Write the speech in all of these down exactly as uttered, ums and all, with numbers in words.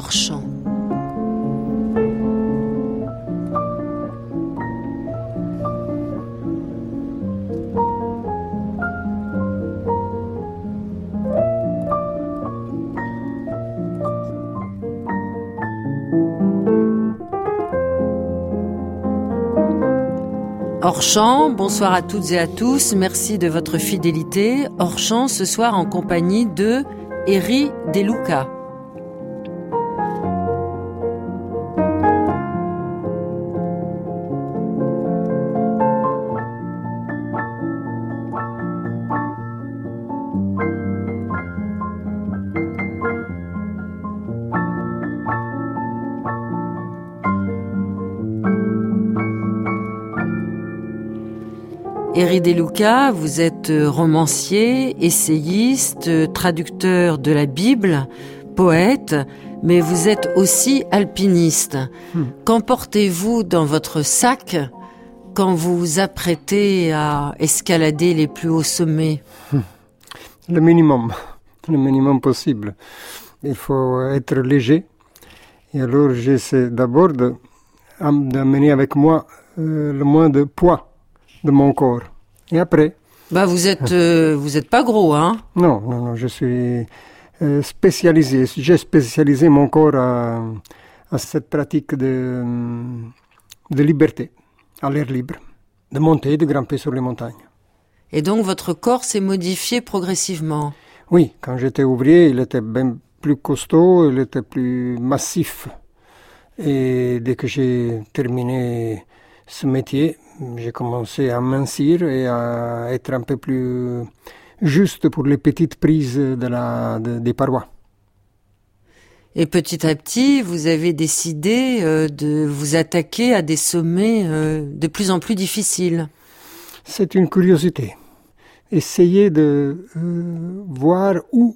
hors champ. Hors champ, bonsoir à toutes et à tous, merci de votre fidélité. Hors champ ce soir en compagnie de Eri De Luca. Eri De Luca, vous êtes romancier, essayiste, traducteur de la Bible, poète, mais vous êtes aussi alpiniste. Hmm. Qu'emportez-vous dans votre sac quand vous vous apprêtez à escalader les plus hauts sommets ? Le minimum, le minimum possible. Il faut être léger. Et alors j'essaie d'abord de, d'amener avec moi euh, le moins de poids de mon corps. Et après... Bah vous êtes euh, vous êtes pas gros, hein ? Non, non, non, je suis euh, spécialisé. J'ai spécialisé mon corps à, à cette pratique de, de liberté, à l'air libre, de monter et de grimper sur les montagnes. Et donc votre corps s'est modifié progressivement ? Oui, quand j'étais ouvrier, il était bien plus costaud, il était plus massif. Et dès que j'ai terminé ce métier, j'ai commencé à mincir et à être un peu plus juste pour les petites prises de la, de, des parois. Et petit à petit, vous avez décidé euh, de vous attaquer à des sommets euh, de plus en plus difficiles. C'est une curiosité. Essayer de euh, voir où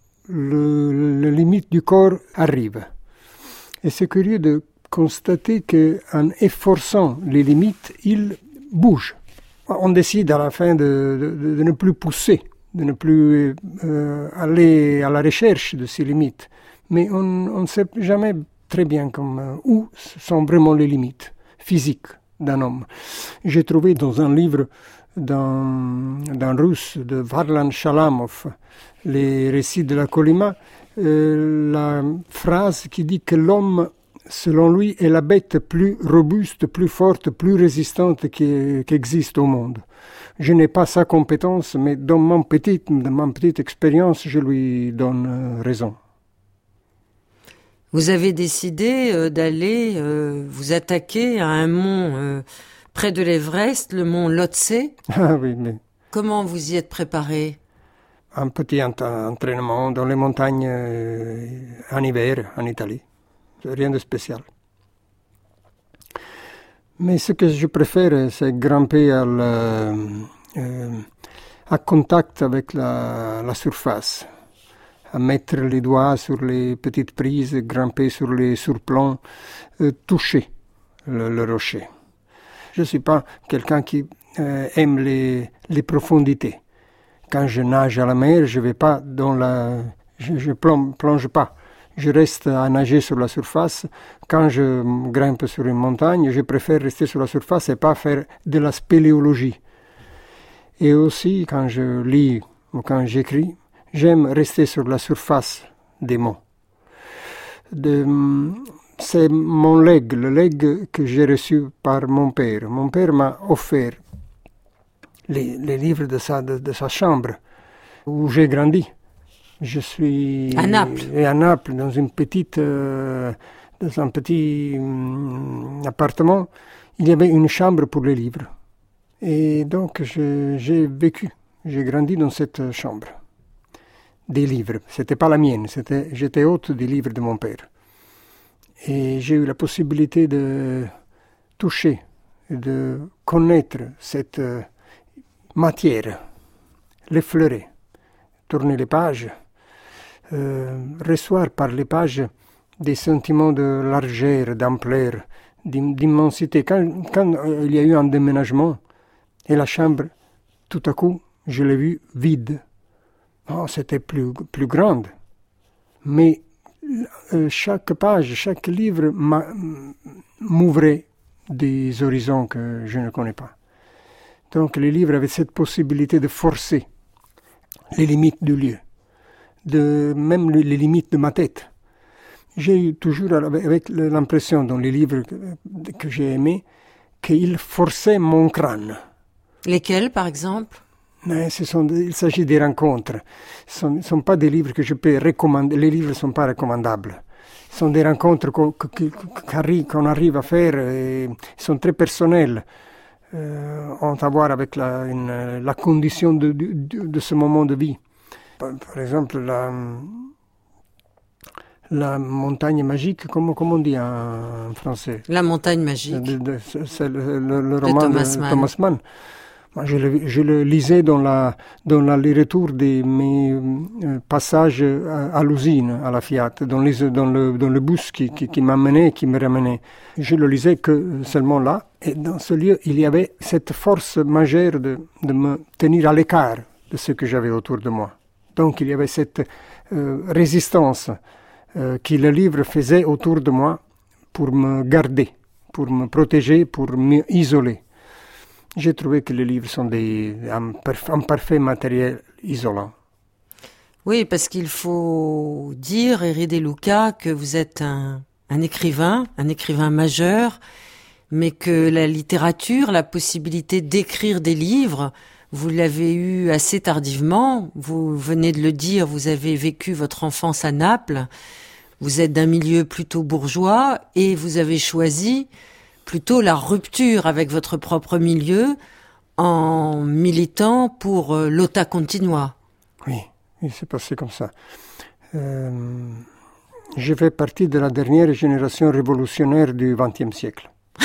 le, le limite du corps arrive. Et c'est curieux de constater qu'en efforçant les limites, il bouge. On décide à la fin de, de, de ne plus pousser, de ne plus euh, aller à la recherche de ces limites. Mais on ne sait jamais très bien comme, euh, où sont vraiment les limites physiques d'un homme. J'ai trouvé dans un livre d'un, d'un russe, de Varlan Shalamov, les récits de la Kolyma, euh, la phrase qui dit que l'homme, selon lui, est la bête plus robuste, plus forte, plus résistante qui, qui existe au monde. Je n'ai pas sa compétence, mais dans, mon petit, dans ma petite expérience, je lui donne raison. Vous avez décidé euh, d'aller euh, vous attaquer à un mont euh, près de l'Everest, le mont Lhotse. Ah oui, mais... Comment vous y êtes préparé ? Un petit entraînement dans les montagnes euh, en hiver, en Italie. Rien de spécial. Mais ce que je préfère, c'est grimper à, la, euh, à contact avec la, la surface, à mettre les doigts sur les petites prises, grimper sur les surplombs, euh, toucher le, le rocher. Je ne suis pas quelqu'un qui euh, aime les, les profondités. Quand je nage à la mer, je vais pas dans la, je, je plonge, plonge pas. Je reste à nager sur la surface. Quand je grimpe sur une montagne, je préfère rester sur la surface et pas faire de la spéléologie. Et aussi, quand je lis ou quand j'écris, j'aime rester sur la surface des mots. De, c'est mon legs, le legs que j'ai reçu par mon père. Mon père m'a offert les, les livres de sa, de, de sa chambre où j'ai grandi. Je suis à Naples. à Naples, dans une petite, euh, dans un petit um, appartement. Il y avait une chambre pour les livres. Et donc, je, j'ai vécu, j'ai grandi dans cette chambre. Des livres. C'était pas la mienne, c'était, j'étais hôte des livres de mon père. Et j'ai eu la possibilité de toucher, de connaître cette euh, matière, l'effleurer, tourner les pages, Euh, recevoir par les pages des sentiments de largeur, d'ampleur, d'immensité. Quand, quand euh, il y a eu un déménagement et la chambre, tout à coup, je l'ai vue vide. Oh, c'était plus, plus grande. Mais euh, chaque page, chaque livre m'ouvrait des horizons que je ne connais pas. Donc les livres avaient cette possibilité de forcer les limites du lieu, de, même les limites de ma tête. J'ai eu toujours avec l'impression dans les livres que, que j'ai aimés qu'ils forçaient mon crâne. Lesquels, par exemple? Mais ce sont, il s'agit des rencontres. Ce ne sont, sont pas des livres que je peux recommander. Les livres ne sont pas recommandables. Ce sont des rencontres qu'on, qu'on arrive à faire. Et sont très personnelles. Euh, ont à voir avec la, une, la condition de, de, de ce moment de vie. Par, par exemple, la, la montagne magique, comment, comment on dit en, en français? La montagne magique. De, de, c'est le, le, le roman de Thomas Mann. Thomas Mann. Moi, je, le, je le lisais dans, la, dans la, les retours de mes euh, passages à, à l'usine, à la Fiat, dans, les, dans, le, dans le bus qui, qui, qui m'amenait et qui me ramenait. Je le lisais que seulement là. Et dans ce lieu, il y avait cette force majeure de, de me tenir à l'écart de ce que j'avais autour de moi. Donc il y avait cette euh, résistance euh, que le livre faisait autour de moi pour me garder, pour me protéger, pour m'isoler. J'ai trouvé que les livres sont des, un, un parfait matériel isolant. Oui, parce qu'il faut dire, Eri De Luca, que vous êtes un, un écrivain, un écrivain majeur, mais que la littérature, la possibilité d'écrire des livres, vous l'avez eu assez tardivement. Vous venez de le dire, vous avez vécu votre enfance à Naples, vous êtes d'un milieu plutôt bourgeois et vous avez choisi plutôt la rupture avec votre propre milieu en militant pour euh, l'Ota Continua. Oui, il s'est passé comme ça. Euh, je fais partie de la dernière génération révolutionnaire du vingtième siècle.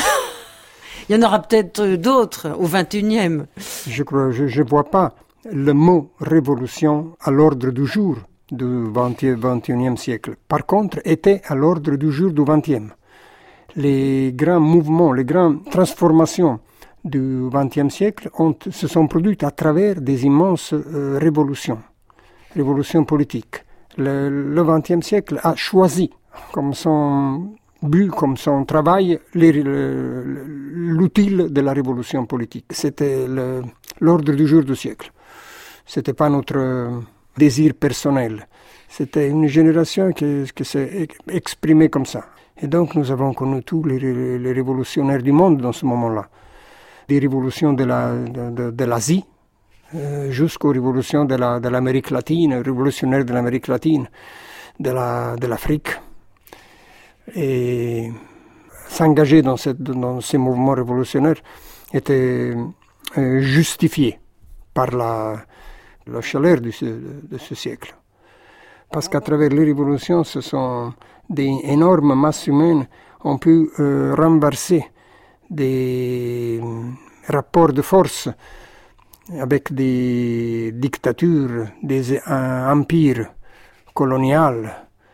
Il y en aura peut-être d'autres au vingt et unième. Je crois, je ne vois pas le mot révolution à l'ordre du jour du vingt et unième siècle. Par contre, était à l'ordre du jour du vingtième. Les grands mouvements, les grandes transformations du vingtième siècle ont, se sont produites à travers des immenses euh, révolutions, révolutions politiques. Le, le vingtième siècle a choisi comme son but, comme son travail, les, le, l'utile de la révolution politique. C'était le, l'ordre du jour du siècle. C'était pas notre désir personnel. C'était une génération qui, qui s'est exprimée comme ça. Et donc nous avons connu tous les, les, les révolutionnaires du monde dans ce moment-là. Des révolutions de, la, de, de, de l'Asie euh, jusqu'aux révolutions de, la, de l'Amérique latine, révolutionnaires de l'Amérique latine, de, la, de l'Afrique. Et s'engager dans, cette, dans ces mouvements révolutionnaires était euh, justifié par la, la chaleur de ce, de ce siècle. Parce qu'à travers les révolutions, ce sont des énormes masses humaines ont pu euh, renverser des rapports de force avec des dictatures, des euh, empires coloniaux,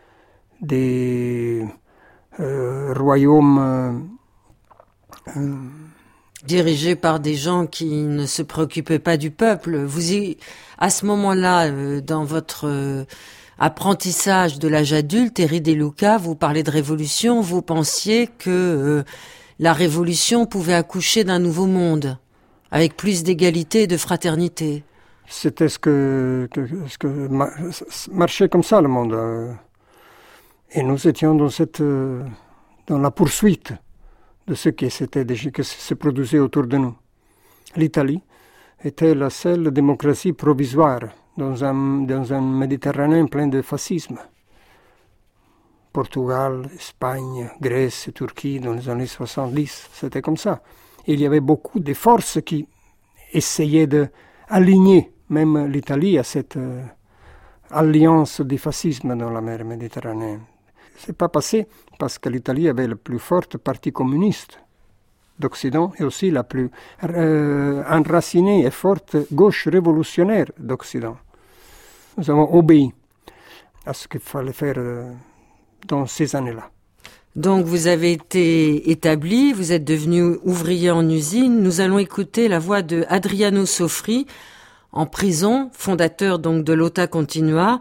des euh, royaumes euh, dirigés par des gens qui ne se préoccupaient pas du peuple. Vous y, à ce moment-là, euh, dans votre euh, apprentissage de l'âge adulte, Eri De Luca, vous parlez de révolution, vous pensiez que euh, la révolution pouvait accoucher d'un nouveau monde, avec plus d'égalité et de fraternité. C'était ce que, que, ce que marchait comme ça le monde. Et nous étions dans, cette, dans la poursuite de ce qui, s'était déjà, qui se produisait autour de nous. L'Italie était la seule démocratie provisoire dans un, dans un Méditerranée plein de fascisme. Portugal, Espagne, Grèce, Turquie, dans les années soixante-dix, c'était comme ça. Il y avait beaucoup de forces qui essayaient d'aligner même l'Italie à cette euh, alliance du fascisme dans la mer Méditerranée. C'est pas passé parce que l'Italie avait la plus forte partie communiste d'Occident et aussi la plus euh, enracinée et forte gauche révolutionnaire d'Occident. Nous avons obéi à ce qu'il fallait faire euh, dans ces années-là. Donc vous avez été établi, vous êtes devenu ouvrier en usine. Nous allons écouter la voix de Adriano Sofri, en prison, fondateur donc de l'Ota Continua.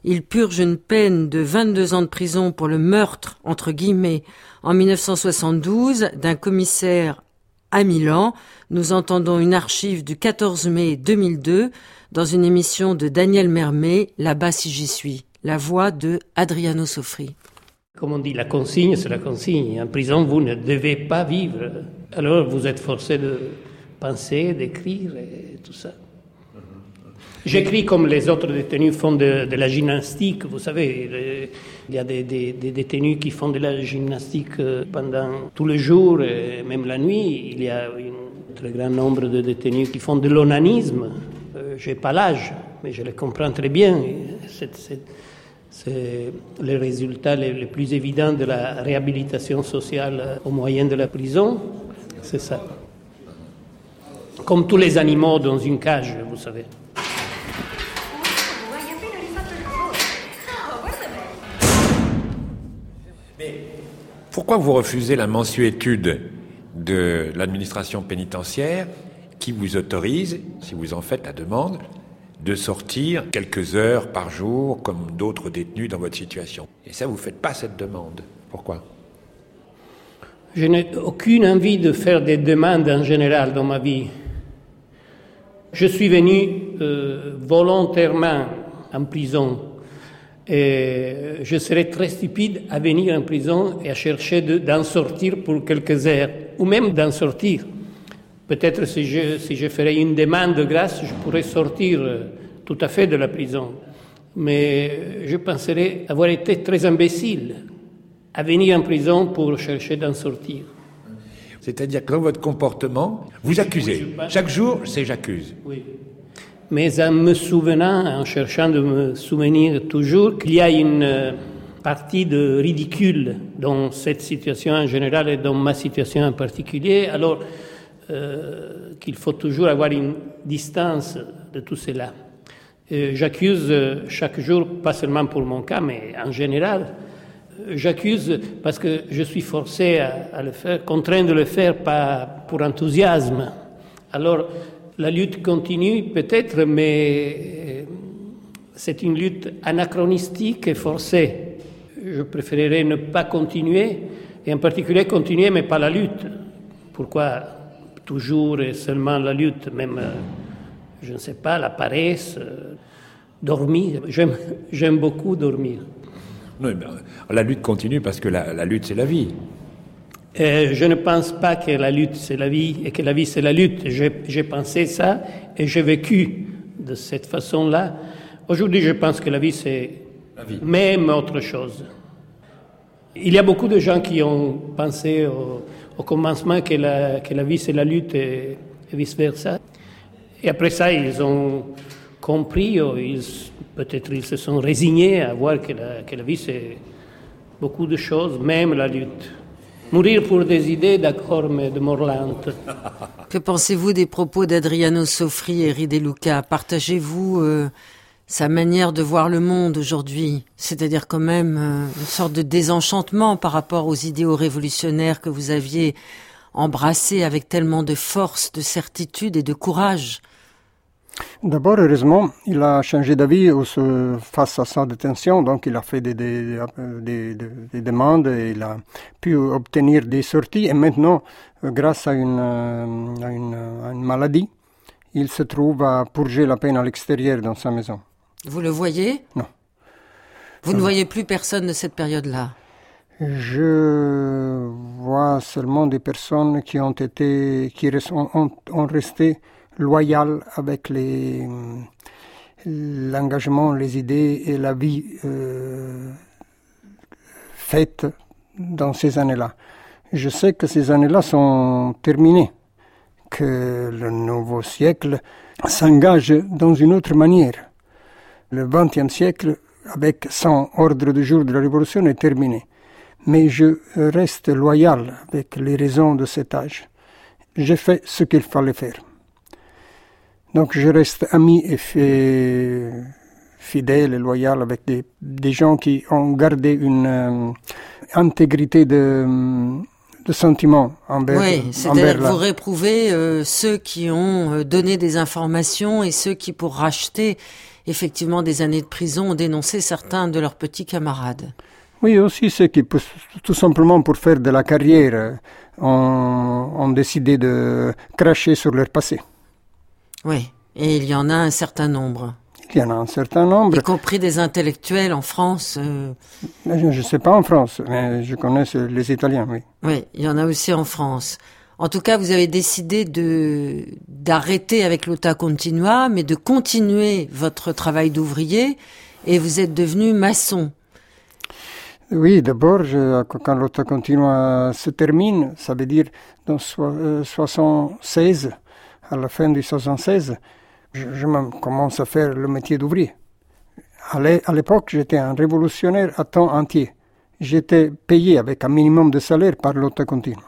Il purge une peine de vingt-deux ans de prison pour le meurtre, entre guillemets, en mille neuf cent soixante-douze, d'un commissaire à Milan. Nous entendons une archive du quatorze mai deux mille deux dans une émission de Daniel Mermet, Là-bas si j'y suis, la voix de Adriano Sofri. Comme on dit, la consigne, c'est la consigne. En prison, vous ne devez pas vivre. Alors, vous êtes forcé de penser, d'écrire et tout ça. J'écris comme les autres détenus font de, de la gymnastique. Vous savez, le, il y a des, des, des détenus qui font de la gymnastique pendant tout le jour et même la nuit. Il y a un très grand nombre de détenus qui font de l'onanisme. Euh, je n'ai pas l'âge, mais je les comprends très bien. C'est, c'est, c'est le résultat le, le plus évident de la réhabilitation sociale au moyen de la prison. C'est ça. Comme tous les animaux dans une cage, vous savez. Pourquoi vous refusez la mansuétude de l'administration pénitentiaire qui vous autorise, si vous en faites la demande, de sortir quelques heures par jour comme d'autres détenus dans votre situation? Et ça, vous ne faites pas cette demande. Pourquoi? Je n'ai aucune envie de faire des demandes en général dans ma vie. Je suis venu euh, volontairement en prison. Et je serais très stupide à venir en prison et à chercher de, d'en sortir pour quelques heures, ou même d'en sortir. Peut-être si je, si je ferais une demande de grâce, je pourrais sortir tout à fait de la prison. Mais je penserais avoir été très imbécile à venir en prison pour chercher d'en sortir. C'est-à-dire que dans votre comportement, vous accusez. Oui, chaque jour, c'est j'accuse. Oui. Mais en me souvenant, en cherchant de me souvenir toujours qu'il y a une partie de ridicule dans cette situation en général et dans ma situation en particulier, alors euh, qu'il faut toujours avoir une distance de tout cela. Euh, j'accuse chaque jour, pas seulement pour mon cas, mais en général, j'accuse parce que je suis forcé à, à le faire, contraint de le faire pas pour enthousiasme. Alors, la lutte continue peut-être, mais c'est une lutte anachronistique et forcée. Je préférerais ne pas continuer, et en particulier continuer, mais pas la lutte. Pourquoi toujours et seulement la lutte, même, je ne sais pas, la paresse, dormir. J'aime, j'aime beaucoup dormir. Oui, ben, la lutte continue parce que la, la lutte, c'est la vie. Euh, je ne pense pas que la lutte, c'est la vie et que la vie, c'est la lutte. J'ai, j'ai pensé ça et j'ai vécu de cette façon-là. Aujourd'hui, je pense que la vie, c'est la vie. Même autre chose. Il y a beaucoup de gens qui ont pensé au, au commencement que la, que la vie, c'est la lutte et, et vice-versa. Et après ça, ils ont compris, ou ils, peut-être ils se sont résignés à voir que la, que la vie, c'est beaucoup de choses, même la lutte. Mourir pour des idées, d'accord, mais de mort lente. Que pensez-vous des propos d'Adriano Sofri et Eri De Luca? Partagez-vous euh, sa manière de voir le monde aujourd'hui? C'est-à-dire quand même euh, une sorte de désenchantement par rapport aux idéaux révolutionnaires que vous aviez embrassés avec tellement de force, de certitude et de courage. D'abord, heureusement, il a changé d'avis face à sa détention, donc il a fait des, des, des, des, des demandes et il a pu obtenir des sorties. Et maintenant, grâce à une, à une, à une maladie, il se trouve à purger la peine à l'extérieur dans sa maison. Vous le voyez? Non. Vous ne voyez plus personne de cette période-là? Je vois seulement des personnes qui ont été, qui ont, ont resté loyal avec les, l'engagement, les idées et la vie euh, faite dans ces années-là. Je sais que ces années-là sont terminées, que le nouveau siècle s'engage dans une autre manière. Le vingtième siècle, avec son ordre du jour de la Révolution, est terminé. Mais je reste loyal avec les raisons de cet âge. J'ai fait ce qu'il fallait faire. Donc je reste ami et fait, fidèle et loyal avec des, des gens qui ont gardé une euh, intégrité de, de sentiment envers, oui, envers c'est-à-dire la... vous réprouvez euh, ceux qui ont euh, donné des informations et ceux qui, pour racheter effectivement des années de prison, ont dénoncé certains de leurs petits camarades. Oui, aussi ceux qui, tout simplement pour faire de la carrière, ont, ont décidé de cracher sur leur passé. Oui, et il y en a un certain nombre. Il y en a un certain nombre. Y compris des intellectuels en France. Euh... Je ne sais pas en France, mais je connais les Italiens, oui. Oui, il y en a aussi en France. En tout cas, vous avez décidé de d'arrêter avec l'Ota Continua, mais de continuer votre travail d'ouvrier, et vous êtes devenu maçon. Oui, d'abord, je, quand l'Ota Continua se termine, ça veut dire dans soixante-seize, à la fin du soixante-seize, je, je commence à faire le métier d'ouvrier. À l'époque, j'étais un révolutionnaire à temps entier. J'étais payé avec un minimum de salaire par l'Ota Continua.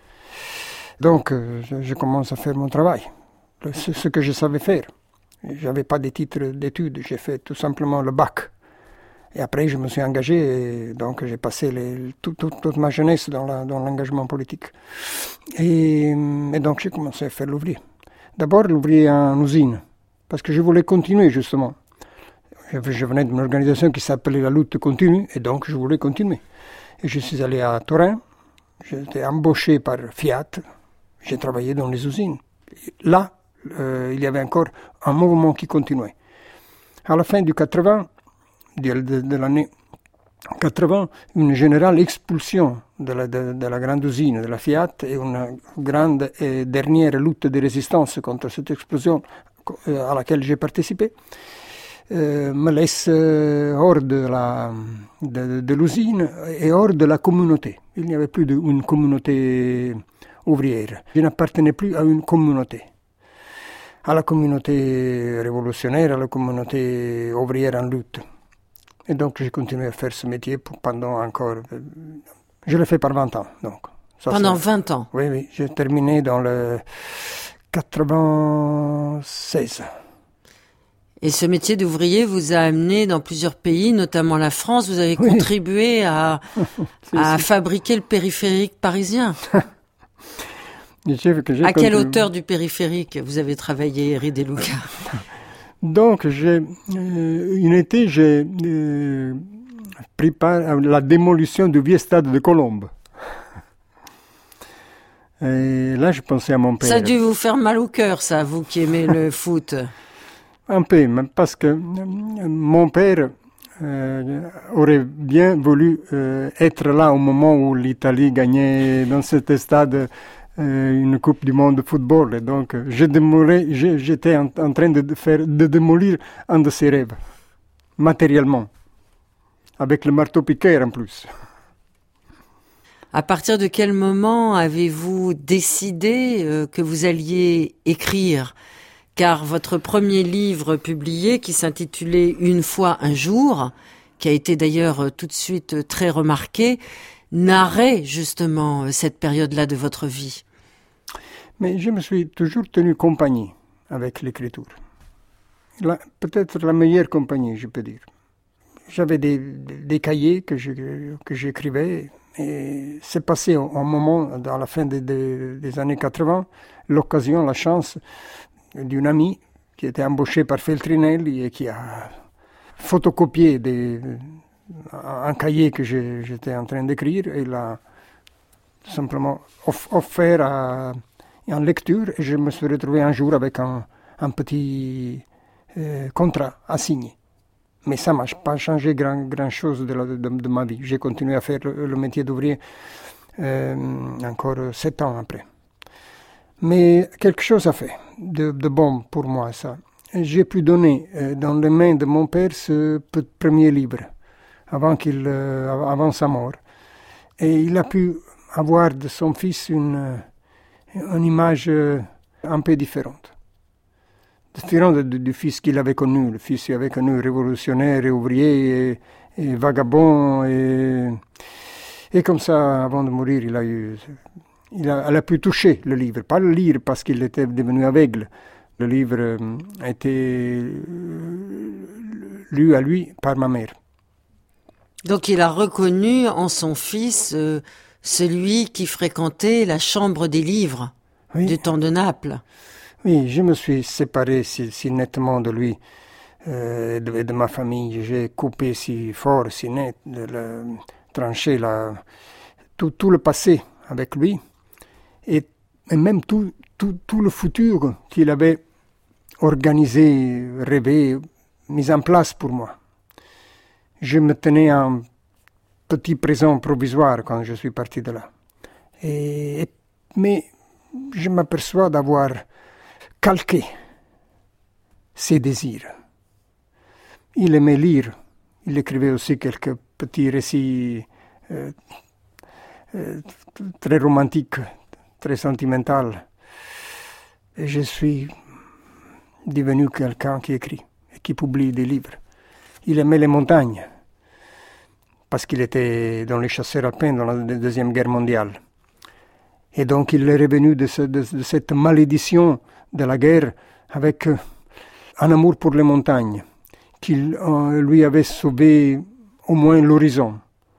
Donc, je, je commence à faire mon travail, ce, ce que je savais faire. Je n'avais pas de titre d'études, j'ai fait tout simplement le bac. Et après, je me suis engagé, et donc j'ai passé les, tout, tout, toute ma jeunesse dans, la, dans l'engagement politique. Et, et donc, j'ai commencé à faire l'ouvrier. D'abord, l'ouvrier en usine, parce que je voulais continuer, justement. Je, je venais d'une organisation qui s'appelait la lutte continue, et donc je voulais continuer. Et je suis allé à Turin, j'étais embauché par Fiat, j'ai travaillé dans les usines. Là, euh, il y avait encore un mouvement qui continuait. À la fin du quatre-vingts, de, de, de l'année quatre-vingts, une générale expulsion de la, de, de la grande usine de la Fiat et une grande et dernière lutte de résistance contre cette explosion à laquelle j'ai participé, euh, me laisse hors de, la, de, de l'usine et hors de la communauté. Il n'y avait plus d'une communauté ouvrière. Je n'appartenais plus à une communauté. À la communauté révolutionnaire, à la communauté ouvrière en lutte. Et donc, j'ai continué à faire ce métier pour, pendant encore... Je l'ai fait par vingt ans, donc. Ça, pendant ça, vingt ans? Oui, oui. J'ai terminé dans le quatre-vingt-seize. Et ce métier d'ouvrier vous a amené dans plusieurs pays, notamment la France. Vous avez oui. contribué à, si, à si. fabriquer le périphérique parisien. que j'ai à quelle hauteur du périphérique vous avez travaillé, Eri De Luca? Donc, j'ai, euh, une été, j'ai euh, pris part à la démolition du vieux stade de Colombes. Et là, je pensais à mon père. Ça a dû vous faire mal au cœur, ça, vous qui aimez le foot. Un peu, parce que euh, mon père euh, aurait bien voulu euh, être là au moment où l'Italie gagnait dans cet stade euh, une Coupe du Monde de football. Et donc, je démolais, je, j'étais en, en train de, faire, de démolir un de ses rêves, matériellement, avec le marteau-piqueur en plus. À partir de quel moment avez-vous décidé euh, que vous alliez écrire ? Car votre premier livre publié, qui s'intitulait « Une fois un jour », qui a été d'ailleurs tout de suite très remarqué, narrait justement cette période-là de votre vie. Mais je me suis toujours tenu compagnie avec l'écriture. La, peut-être la meilleure compagnie, je peux dire. J'avais des, des, des cahiers que, je, que j'écrivais, et c'est passé un moment, dans la fin des, des, des années quatre-vingts, l'occasion, la chance d'une amie qui était embauchée par Feltrinelli et qui a photocopié des, un cahier que je, j'étais en train d'écrire et l'a simplement off, offert à, en lecture, et je me suis retrouvé un jour avec un, un petit euh, contrat à signer. Mais ça ne m'a pas changé grand, grand chose de, la, de, de ma vie. J'ai continué à faire le, le métier d'ouvrier euh, encore sept ans après. Mais quelque chose a fait de, de bon pour moi, ça. J'ai pu donner euh, dans les mains de mon père ce premier livre, avant, qu'il, euh, avant sa mort. Et il a pu avoir de son fils une, une image euh, un peu différente. Différente du, du fils qu'il avait connu. Le fils qu'il avait connu, révolutionnaire et ouvrier et, et vagabond. Et, et comme ça, avant de mourir, il a eu... Il a, elle a pu toucher le livre, pas le lire parce qu'il était devenu aveugle. Le livre euh, a été euh, lu à lui par ma mère. Donc il a reconnu en son fils euh, celui qui fréquentait la chambre des livres oui. du temps de Naples. Oui, je me suis séparé si, si nettement de lui euh, et de, de ma famille. J'ai coupé si fort, si net, de le, tranché la, tout, tout le passé avec lui et, et même tout, tout, tout le futur qu'il avait organisé, rêvé, mis en place pour moi. Je me tenais en petit présent provisoire quand je suis parti de là. Et, et, mais je m'aperçois d'avoir calqué ses désirs. Il aimait lire. Il écrivait aussi quelques petits récits euh, euh, très romantiques, très sentimentaux. Et je suis devenu quelqu'un qui écrit et qui publie des livres. Il aimait les montagnes, parce qu'il était dans les chasseurs alpins dans la Deuxième Guerre mondiale. Et donc il est revenu de, ce, de, de cette malédiction de la guerre avec euh, un amour pour les montagnes, qui euh, lui avait sauvé au moins l'horizon.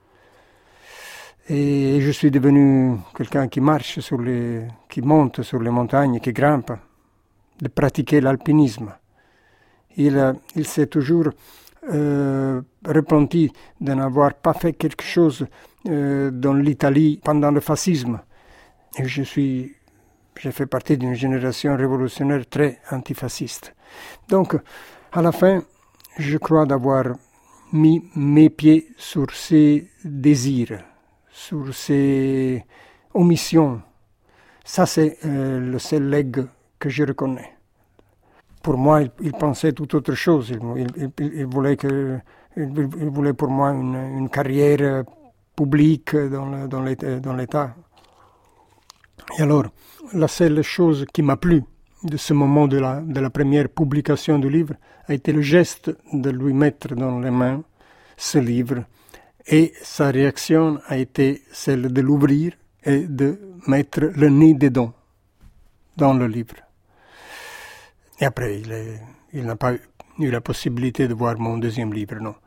Et je suis devenu quelqu'un qui marche sur les, qui monte sur les montagnes, qui grimpe, de pratiquer l'alpinisme. Il, euh, il s'est toujours Euh, repenti de n'avoir pas fait quelque chose euh, dans l'Italie pendant le fascisme. Et je suis, j'ai fait partie d'une génération révolutionnaire très antifasciste. Donc, à la fin, je crois d'avoir mis mes pieds sur ces désirs, sur ces omissions. Ça, c'est euh, le seul legs que je reconnais. Pour moi, il, il pensait tout autre chose. Il, il, il, il, voulait, que, il, il voulait pour moi une, une carrière publique dans, le, dans, l'État, dans l'État. Et alors, la seule chose qui m'a plu de ce moment de la, de la première publication du livre a été le geste de lui mettre dans les mains ce livre. Et sa réaction a été celle de l'ouvrir et de mettre le nez dedans, dans le livre. Et après, il, est, il n'a pas eu la possibilité de voir mon deuxième livre, non.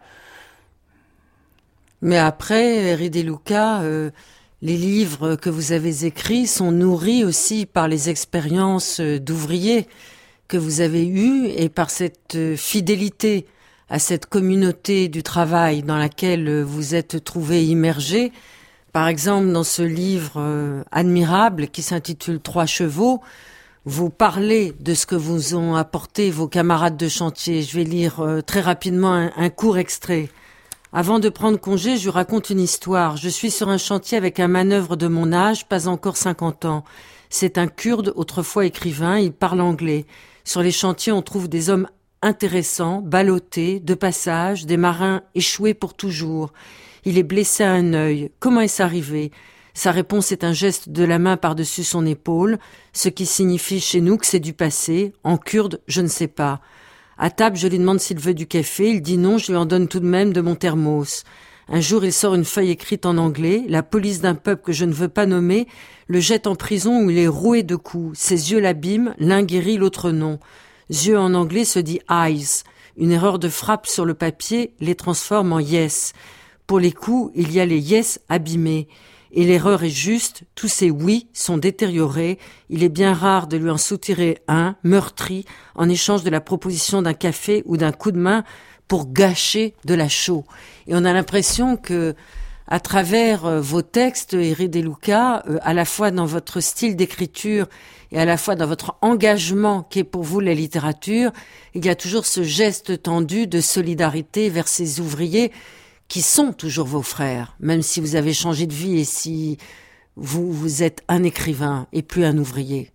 Mais après, Eri De Luca, euh, les livres que vous avez écrits sont nourris aussi par les expériences d'ouvriers que vous avez eues et par cette fidélité à cette communauté du travail dans laquelle vous êtes trouvé immergé. Par exemple, dans ce livre euh, admirable qui s'intitule « Trois chevaux », vous parlez de ce que vous ont apporté vos camarades de chantier. Je vais lire euh, très rapidement un, un court extrait. Avant de prendre congé, je raconte une histoire. Je suis sur un chantier avec un manœuvre de mon âge, pas encore cinquante ans. C'est un Kurde, autrefois écrivain, il parle anglais. Sur les chantiers, on trouve des hommes intéressants, ballottés, de passage, des marins échoués pour toujours. Il est blessé à un œil. Comment est-ce arrivé ? Sa réponse est un geste de la main par-dessus son épaule, ce qui signifie chez nous que c'est du passé. En kurde, je ne sais pas. À table, je lui demande s'il veut du café. Il dit non, je lui en donne tout de même de mon thermos. Un jour, il sort une feuille écrite en anglais. La police d'un peuple que je ne veux pas nommer le jette en prison où il est roué de coups. Ses yeux l'abîment, l'un guérit, l'autre non. Yeux en anglais se dit eyes. Une erreur de frappe sur le papier les transforme en yes. Pour les coups, il y a les yes abîmés. Et l'erreur est juste, tous ces oui sont détériorés, il est bien rare de lui en soutirer un, meurtri, en échange de la proposition d'un café ou d'un coup de main pour gâcher de la chaux. Et on a l'impression que, à travers vos textes, Eri De Luca, à la fois dans votre style d'écriture et à la fois dans votre engagement qui est pour vous la littérature, il y a toujours ce geste tendu de solidarité vers ces ouvriers qui sont toujours vos frères, même si vous avez changé de vie et si vous, vous êtes un écrivain et plus un ouvrier.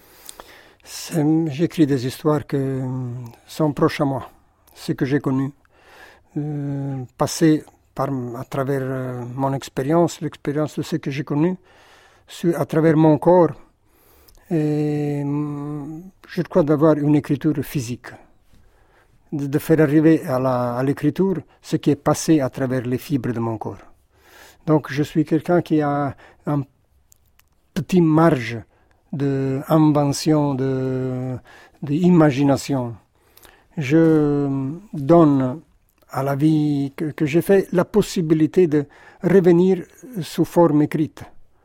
C'est, j'écris des histoires qui sont proches à moi, ce que j'ai connu, euh, passé par, à travers euh, mon expérience, l'expérience de ce que j'ai connu, sur, à travers mon corps. Et je crois d'avoir une écriture physique, de, de faire arriver à, la, à l'écriture ce qui est passé à travers les fibres de mon corps. Donc je suis quelqu'un qui a un petit marge d'invention, de, d'imagination. Je donne à la vie que, que j'ai fait, la possibilité de revenir sous forme écrite.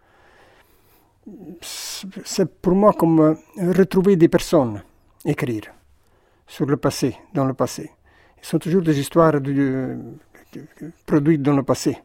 C'est pour moi comme retrouver des personnes, écrire sur le passé, dans le passé. Ce sont toujours des histoires de, de, produites dans le passé.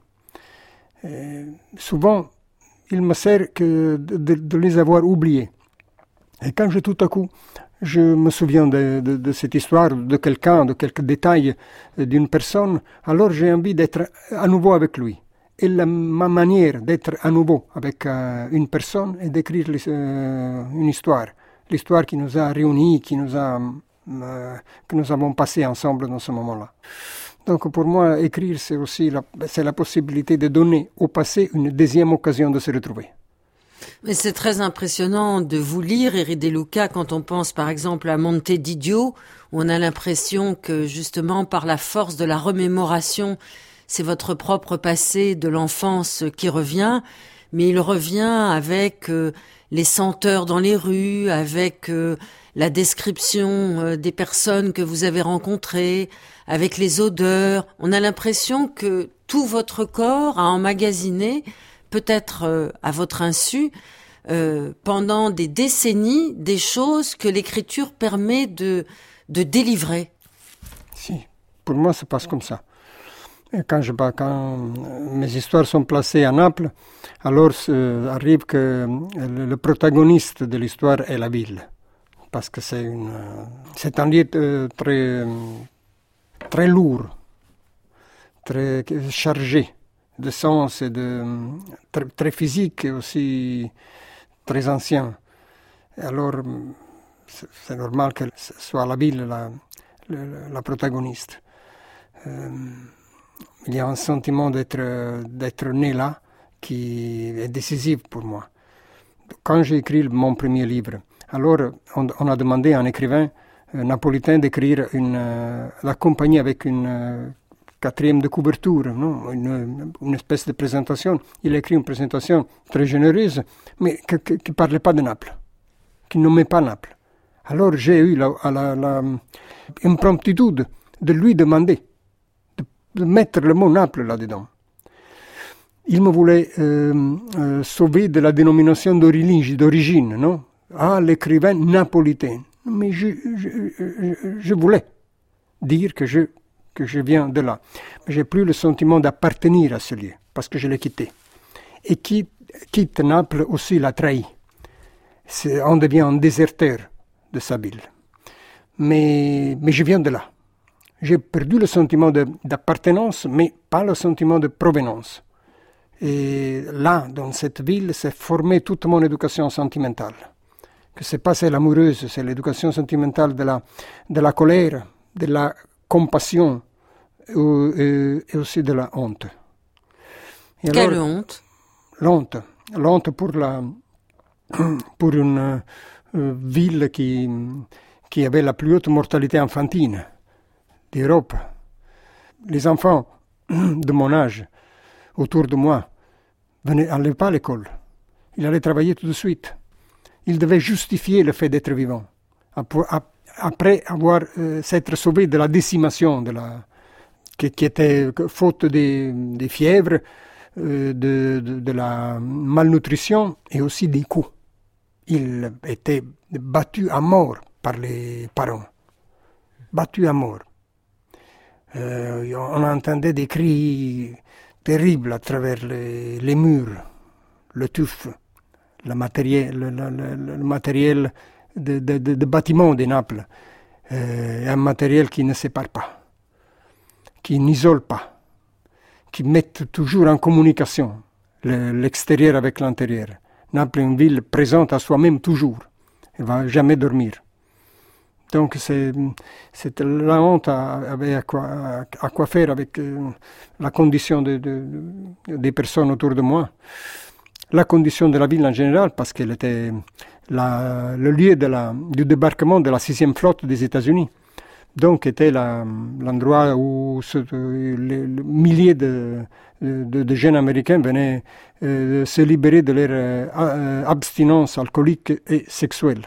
Et souvent, il me sert que de, de, de les avoir oubliées. Et quand je, tout à coup, je me souviens de, de, de cette histoire, de quelqu'un, de quelques détails d'une personne, alors j'ai envie d'être à nouveau avec lui. Et la, ma manière d'être à nouveau avec euh, une personne est d'écrire les, euh, une histoire. L'histoire qui nous a réunis, qui nous a, euh, que nous avons passé ensemble dans ce moment-là. Donc pour moi, écrire, c'est aussi la, c'est la possibilité de donner au passé une deuxième occasion de se retrouver. Mais c'est très impressionnant de vous lire, Éric De Luca, quand on pense par exemple à Monte d'Idio, où on a l'impression que justement par la force de la remémoration, c'est votre propre passé de l'enfance qui revient, mais il revient avec euh, les senteurs dans les rues, avec euh, la description euh, des personnes que vous avez rencontrées, avec les odeurs. On a l'impression que tout votre corps a emmagasiné, peut-être euh, à votre insu, euh, pendant des décennies, des choses que l'écriture permet de, de délivrer. Si, pour moi, ça passe comme ça. Et quand, je, quand mes histoires sont placées à Naples, alors arrive que le, le protagoniste de l'histoire est la ville. Parce que c'est, une, c'est un lieu euh, très, très lourd, très chargé de sens et de très, très physique et aussi très ancien. Et alors, c'est, c'est normal que ce soit la ville la, la, la protagoniste. Euh, il y a un sentiment d'être, d'être né là qui est décisif pour moi. Quand j'ai écrit mon premier livre, alors on, on a demandé à un écrivain euh, napolitain d'écrire une, euh, l'accompagner avec une euh, quatrième de couverture, non? Une, une espèce de présentation. Il a écrit une présentation très généreuse, mais qui ne parlait pas de Naples, qui ne nommait pas Naples. Alors j'ai eu la, la, la, une promptitude de lui demander de, de mettre le mot Naples là-dedans. Il me voulait euh, euh, sauver de la dénomination d'origine, d'origine, non? Ah, l'écrivain napolitain. Mais je, je, je, je voulais dire que je, que je viens de là. Mais j'ai plus le sentiment d'appartenir à ce lieu, parce que je l'ai quitté. Et qui quitte Naples aussi l'a trahi. C'est, on devient un déserteur de sa ville. Mais, mais je viens de là. J'ai perdu le sentiment de, d'appartenance, mais pas le sentiment de provenance. Et là, dans cette ville, s'est formée toute mon éducation sentimentale. Que c'est pas celle amoureuse, c'est l'éducation sentimentale de la, de la colère, de la compassion et, et aussi de la honte. Et Quelle alors, honte? L'honte. L'honte pour, la, pour une euh, ville qui, qui avait la plus haute mortalité infantile d'Europe. Les enfants de mon âge, autour de moi, n'allaient pas à l'école. Ils allaient travailler tout de suite. Ils devaient justifier le fait d'être vivants. Après avoir euh, s'être sauvés de la décimation, de la, qui, qui était faute des, des fièvres, euh, de, de, de la malnutrition et aussi des coups. Ils étaient battus à mort par les parents. Battus à mort. Euh, on entendait des cris terribles à travers les, les murs, le tuf, le matériel, le, le, le, le matériel de, de, de, de bâtiment de Naples, euh, un matériel qui ne sépare pas, qui n'isole pas, qui met toujours en communication le, l'extérieur avec l'intérieur. Naples est une ville présente à soi-même toujours, elle ne va jamais dormir. Donc c'est, c'est la honte avait à quoi, à, à quoi faire avec euh, la condition de, de, de, des personnes autour de moi. La condition de la ville en général, parce qu'elle était la, le lieu de la, du débarquement de la sixième flotte des États-Unis. Donc était la, l'endroit où ce, les, les milliers de, de, de jeunes Américains venaient euh, se libérer de leur euh, abstinence alcoolique et sexuelle.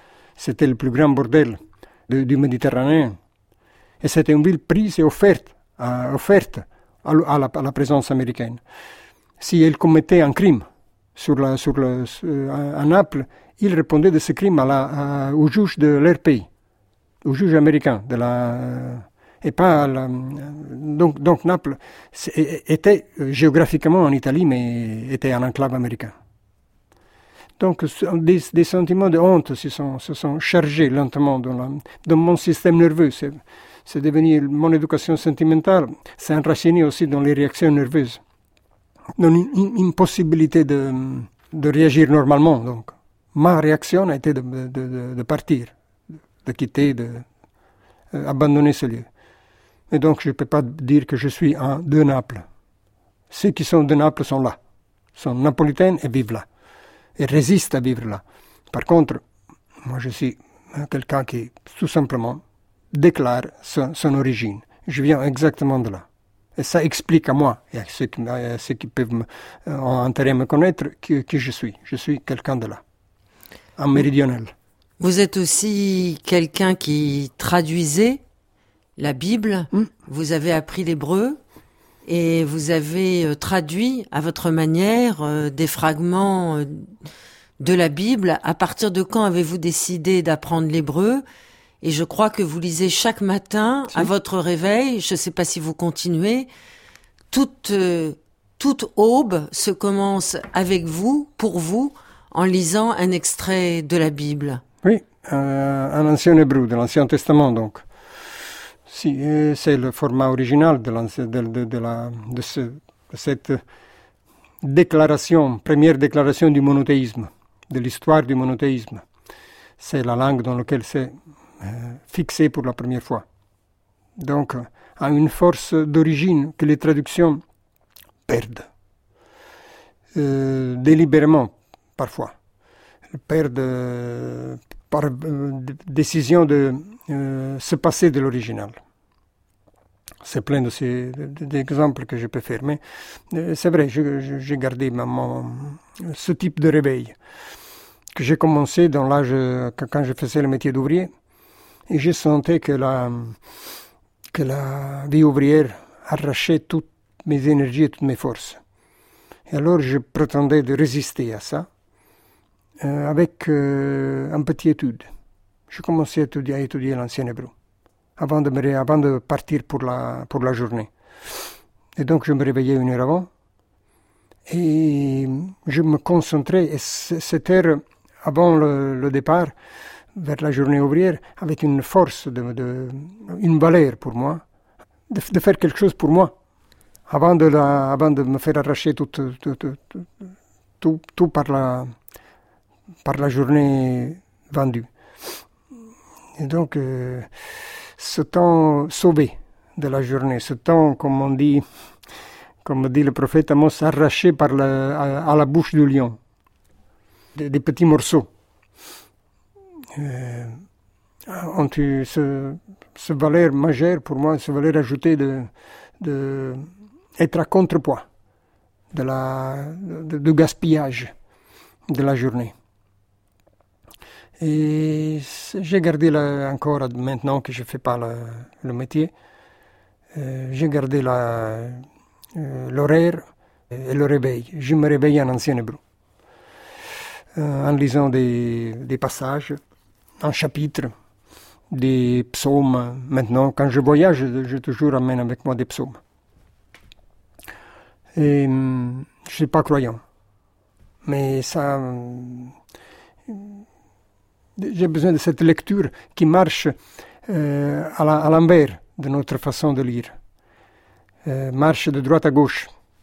C'était le plus grand bordel de, du Méditerranée. Et c'était une ville prise et offerte euh, offerte à, à, la, à la présence américaine. Si elle commettait un crime sur la, sur le, sur, à Naples, il répondait de ce crime à la, à, au juge de leur pays, au juge américain. De la, et pas à la, donc, donc Naples était géographiquement en Italie, mais était un enclave américain. Donc des, des sentiments de honte se sont, se sont chargés lentement dans, la, dans mon système nerveux. C'est, c'est devenu mon éducation sentimentale, c'est enraciné aussi dans les réactions nerveuses. Dans une, une impossibilité de, de réagir normalement. Donc, ma réaction a été de, de, de, de partir, de quitter, d'abandonner euh, ce lieu. Et donc, je ne peux pas dire que je suis un de Naples. Ceux qui sont de Naples sont là, sont napolitains et vivent là, et résistent à vivre là. Par contre, moi, je suis quelqu'un qui, tout simplement, déclare son, son origine. Je viens exactement de là. Et ça explique à moi et à ceux qui, à ceux qui peuvent me, ont intérêt à me connaître qui, qui je suis. Je suis quelqu'un de là, un méridional. Vous êtes aussi quelqu'un qui traduisait la Bible. Mm. Vous avez appris l'hébreu et vous avez euh, traduit à votre manière euh, des fragments euh, de la Bible. À partir de quand avez-vous décidé d'apprendre l'hébreu ? Et je crois que vous lisez chaque matin si. À votre réveil, je ne sais pas si vous continuez, toute, euh, toute aube se commence avec vous, pour vous, en lisant un extrait de la Bible. Oui, euh, un ancien hébreu de l'Ancien Testament, donc. Si, euh, c'est le format original de, de, de, de, la, de, ce, de cette déclaration, première déclaration du monothéisme, de l'histoire du monothéisme. C'est la langue dans laquelle c'est Euh, fixé pour la première fois. Donc, euh, a une force d'origine que les traductions perdent. Euh, délibérément, parfois. Perdent euh, par euh, décision de euh, se passer de l'original. C'est plein de ces, de, d'exemples que je peux faire. Mais euh, c'est vrai, je, je, j'ai gardé ma, mon, ce type de réveil que j'ai commencé dans l'âge, quand je faisais le métier d'ouvrier. Et je sentais que la, que la vie ouvrière arrachait toutes mes énergies et toutes mes forces. Et alors je prétendais de résister à ça euh, avec euh, un petit étude. Je commençais à étudier, à étudier l'ancien hébreu avant de, me, avant de partir pour la, pour la journée. Et donc je me réveillais une heure avant et je me concentrais. Et cette heure avant le, le départ, vers la journée ouvrière, avec une force, de, de, une valeur pour moi, de, de faire quelque chose pour moi, avant de, la, avant de me faire arracher tout, tout, tout, tout, tout, tout par, la, par la journée vendue. Et donc, euh, ce temps sauvé de la journée, ce temps, comme on dit, comme dit le prophète Amos, arraché par la, à, à la bouche du lion, des, des petits morceaux. Euh, ont eu ce, ce valeur majeure pour moi, ce valeur ajoutée de, de être à contrepoids de la, de, de gaspillage de la journée. Et j'ai gardé la, encore maintenant que je ne fais pas la, le métier, euh, j'ai gardé la, euh, l'horaire et le réveil. Je me réveille en ancien hébreu, euh, en lisant des, des passages, un chapitre, des psaumes. Maintenant, quand je voyage, je, je toujours amène avec moi des psaumes. Et je ne suis pas croyant. Mais ça, j'ai besoin de cette lecture qui marche euh, à, la, à l'envers de notre façon de lire. Euh, marche de droite à gauche.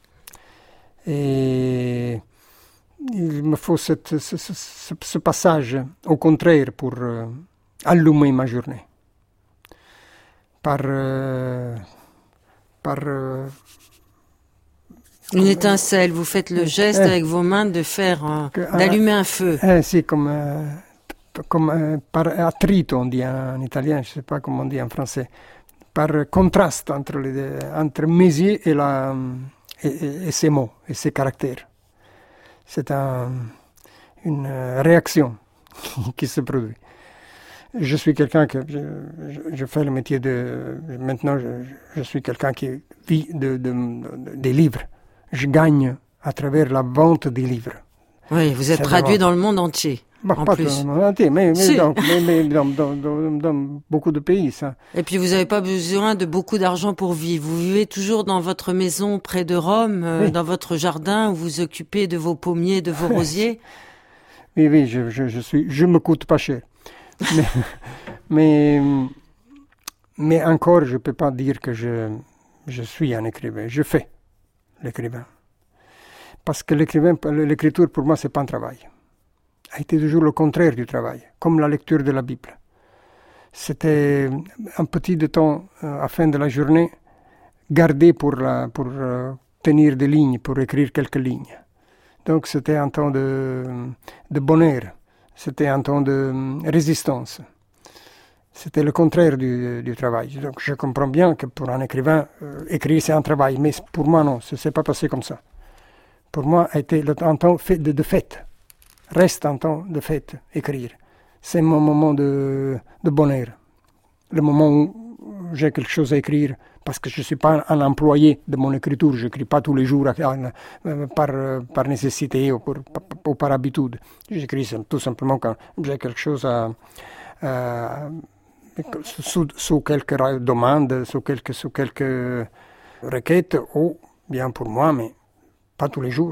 Et il me faut cette, ce, ce, ce passage, au contraire, pour euh, allumer ma journée. Par... Euh, par euh, Une étincelle, vous faites le geste eh, avec vos mains de faire, un, que, d'allumer un feu. Eh, c'est comme, euh, comme euh, par attrito, on dit en italien, je ne sais pas comment on dit en français, par contraste entre, les, entre mes yeux et, la, et, et, et ces mots, et ces caractères. C'est un, une réaction qui se produit. Je suis quelqu'un que je, je, je fais le métier de maintenant je, je suis quelqu'un qui vit de, de, de, des livres. Je gagne à travers la vente des livres. Oui, vous êtes traduit dans le monde entier. Bah, en pas plus. dans le monde entier, mais, mais, si. dans, mais, mais dans, dans, dans, dans beaucoup de pays, ça. Et puis vous n'avez pas besoin de beaucoup d'argent pour vivre. Vous vivez toujours dans votre maison près de Rome, euh, oui. dans votre jardin, où vous vous occupez de vos pommiers, de vos rosiers. Oui, oui, je, je, je suis, je me coûte pas cher. mais, mais, mais encore, je peux pas dire que je, je suis un écrivain. Je fais l'écrivain. Parce que l'écrivain, l'écriture, pour moi, c'est pas un travail. A été toujours le contraire du travail, comme la lecture de la Bible. C'était un petit de temps euh, à la fin de la journée, gardé pour, la, pour euh, tenir des lignes, pour écrire quelques lignes. Donc c'était un temps de, de bonheur, c'était un temps de résistance. C'était le contraire du, du travail. Donc je comprends bien que pour un écrivain, euh, écrire c'est un travail, mais pour moi non, ça ne s'est pas passé comme ça. Pour moi, a été un temps de, de fête. Reste un temps de fête, écrire. C'est mon moment de, de bonheur. Le moment où j'ai quelque chose à écrire, parce que je ne suis pas un employé de mon écriture. Je n'écris pas tous les jours par, par nécessité ou, pour, ou par habitude. J'écris tout simplement quand j'ai quelque chose à... à sous, sous quelques demandes, sous quelques, sous quelques requêtes, ou bien pour moi, mais pas tous les jours.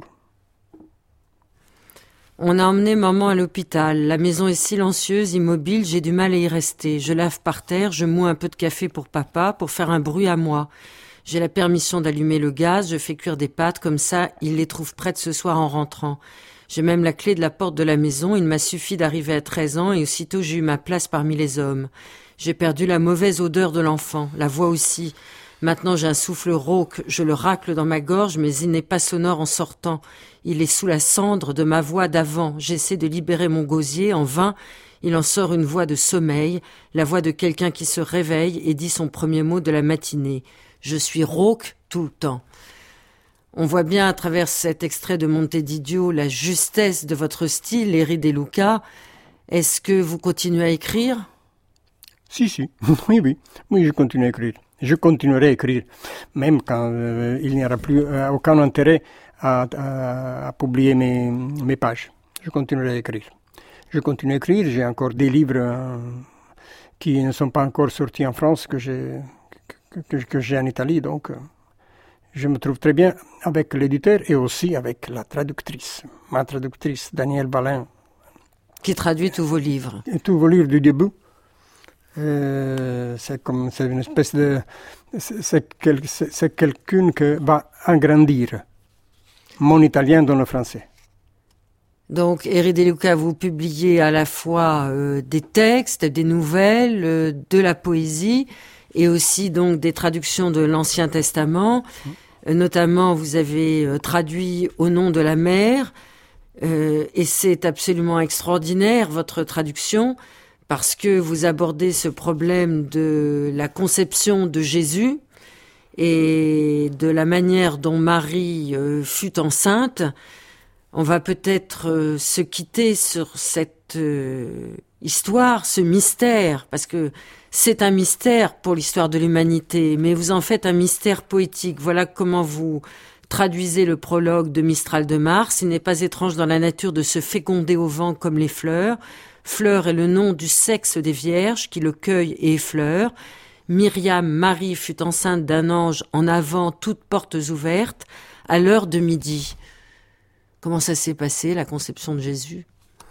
On a emmené maman à l'hôpital. La maison est silencieuse, immobile, j'ai du mal à y rester. Je lave par terre, je moue un peu de café pour papa, pour faire un bruit à moi. J'ai la permission d'allumer le gaz, je fais cuire des pâtes, comme ça, il les trouve prêtes ce soir en rentrant. J'ai même la clé de la porte de la maison, il m'a suffi d'arriver à treize ans et aussitôt j'ai eu ma place parmi les hommes. J'ai perdu la mauvaise odeur de l'enfant, la voix aussi. Maintenant j'ai un souffle rauque, je le racle dans ma gorge, mais il n'est pas sonore en sortant. Il est sous la cendre de ma voix d'avant. J'essaie de libérer mon gosier, en vain. Il en sort une voix de sommeil, la voix de quelqu'un qui se réveille et dit son premier mot de la matinée. Je suis rauque tout le temps. On voit bien à travers cet extrait de Montedidio la justesse de votre style, Eri De Luca. Est-ce que vous continuez à écrire ? Si, si. Oui, oui. Oui, je continue à écrire. Je continuerai à écrire, même quand euh, il n'y aura plus euh, aucun intérêt à, à, à publier mes, mes pages. Je continuerai à écrire. Je continue à écrire. J'ai encore des livres euh, qui ne sont pas encore sortis en France, que j'ai, que, que, que j'ai en Italie. Donc, euh, je me trouve très bien avec l'éditeur et aussi avec la traductrice. Ma traductrice, Danielle Balin. Qui traduit tous vos livres. Et tous vos livres du début. Euh, c'est comme c'est une espèce de c'est, c'est, quel, c'est, c'est quelqu'un qui va agrandir mon italien dans le français. Donc Eri De Luca, vous publiez à la fois euh, des textes, des nouvelles, euh, de la poésie et aussi donc des traductions de l'Ancien Testament. Mmh. Euh, notamment vous avez euh, traduit Au nom de la mer euh, et c'est absolument extraordinaire votre traduction. Parce que vous abordez ce problème de la conception de Jésus et de la manière dont Marie euh, fut enceinte. On va peut-être euh, se quitter sur cette euh, histoire, ce mystère, parce que c'est un mystère pour l'histoire de l'humanité, mais vous en faites un mystère poétique. Voilà comment vous traduisez le prologue de Mistral de Mars. Il n'est pas étrange dans la nature de se féconder au vent comme les fleurs. Fleur est le nom du sexe des vierges qui le cueillent et effleurent. Myriam, Marie, fut enceinte d'un ange en avant, toutes portes ouvertes, à l'heure de midi. Comment ça s'est passé, la conception de Jésus ?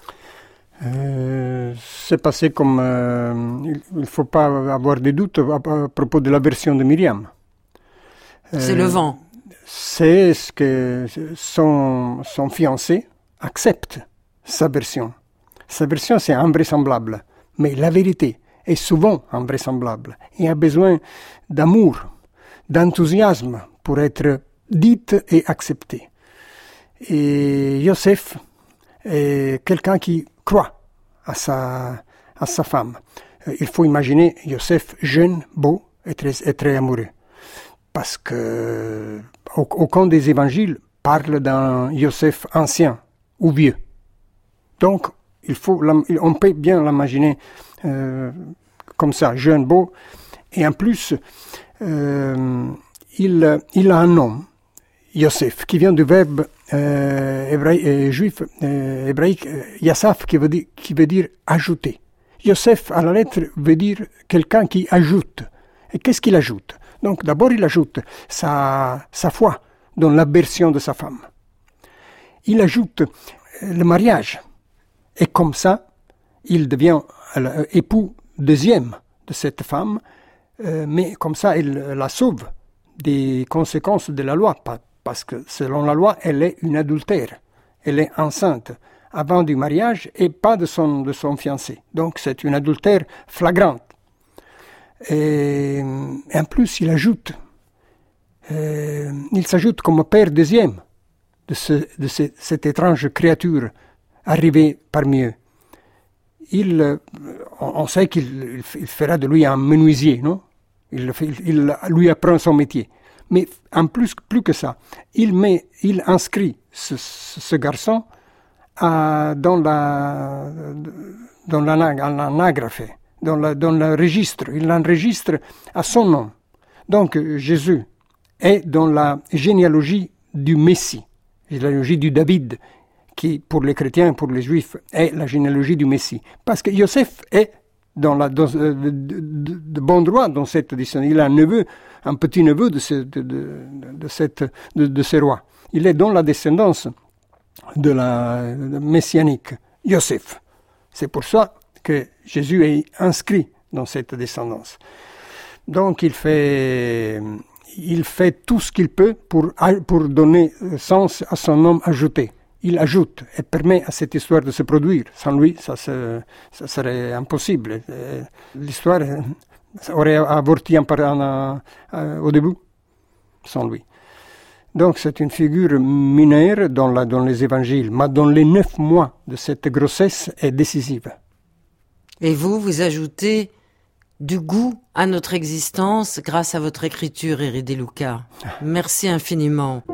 euh, C'est passé comme... Euh, il ne faut pas avoir de doutes à, à propos de la version de Myriam. Euh, c'est le vent. C'est ce que son, son fiancé accepte, sa version. Sa version, c'est invraisemblable, mais la vérité est souvent invraisemblable et a besoin d'amour, d'enthousiasme pour être dite et acceptée. Et Joseph est quelqu'un qui croit à sa, à sa femme. Il faut imaginer Joseph jeune, beau et très, et très amoureux. Parce que aucun des évangiles parle d'un Joseph ancien ou vieux. Donc, Il faut, on peut bien l'imaginer euh, comme ça, jeune, beau. Et en plus, euh, il, il a un nom, Yosef, qui vient du verbe euh, hébraï, euh, juif euh, hébraïque, euh, Yassaf, qui veut dire, qui veut dire ajouter. Yosef, à la lettre, veut dire quelqu'un qui ajoute. Et qu'est-ce qu'il ajoute? Donc d'abord, il ajoute sa, sa foi dans l'aversion de sa femme. Il ajoute le mariage. Et comme ça, il devient époux deuxième de cette femme, euh, mais comme ça, il la sauve des conséquences de la loi, parce que selon la loi, elle est une adultère. Elle est enceinte avant du mariage et pas de son, de son fiancé. Donc c'est une adultère flagrante. Et, et en plus, il ajoute, euh, il s'ajoute comme père deuxième de, ce, de ce, cette étrange créature arrivée parmi eux. Il, on, on sait qu'il il fera de lui un menuisier, non? Il, il, il lui apprend son métier. Mais en plus, plus que ça, il, met, il inscrit ce, ce garçon à, dans la, dans l'anagraphe, dans, la, dans le registre. Il l'enregistre à son nom. Donc Jésus est dans la généalogie du Messie, la généalogie du David, qui pour les chrétiens, pour les juifs, est la généalogie du Messie. Parce que Joseph est dans la, dans, de, de, de, de bon droit dans cette descendance. Il a un neveu, un petit-neveu de ce, de, de, de, cette, de, de ce roi. Il est dans la descendance de la de messianique, Joseph. C'est pour ça que Jésus est inscrit dans cette descendance. Donc il fait, il fait tout ce qu'il peut pour, pour donner sens à son nom ajouté. Il ajoute et permet à cette histoire de se produire. Sans lui, ça, se, ça serait impossible. L'histoire aurait avorti en, en, en, au début, sans lui. Donc c'est une figure mineure dans, la, dans les évangiles, mais dans les neuf mois de cette grossesse est décisive. Et vous, vous ajoutez du goût à notre existence grâce à votre écriture, Éric De Luca. Merci infiniment.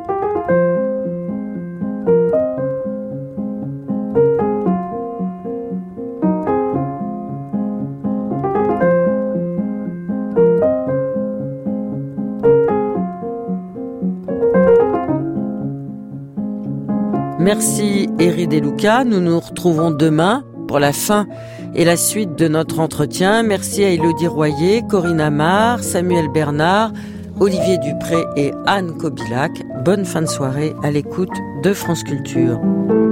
Merci Éric De Luca, nous nous retrouvons demain pour la fin et la suite de notre entretien. Merci à Élodie Royer, Corinne Amar, Samuel Bernard, Olivier Dupré et Anne Kobilac. Bonne fin de soirée à l'écoute de France Culture.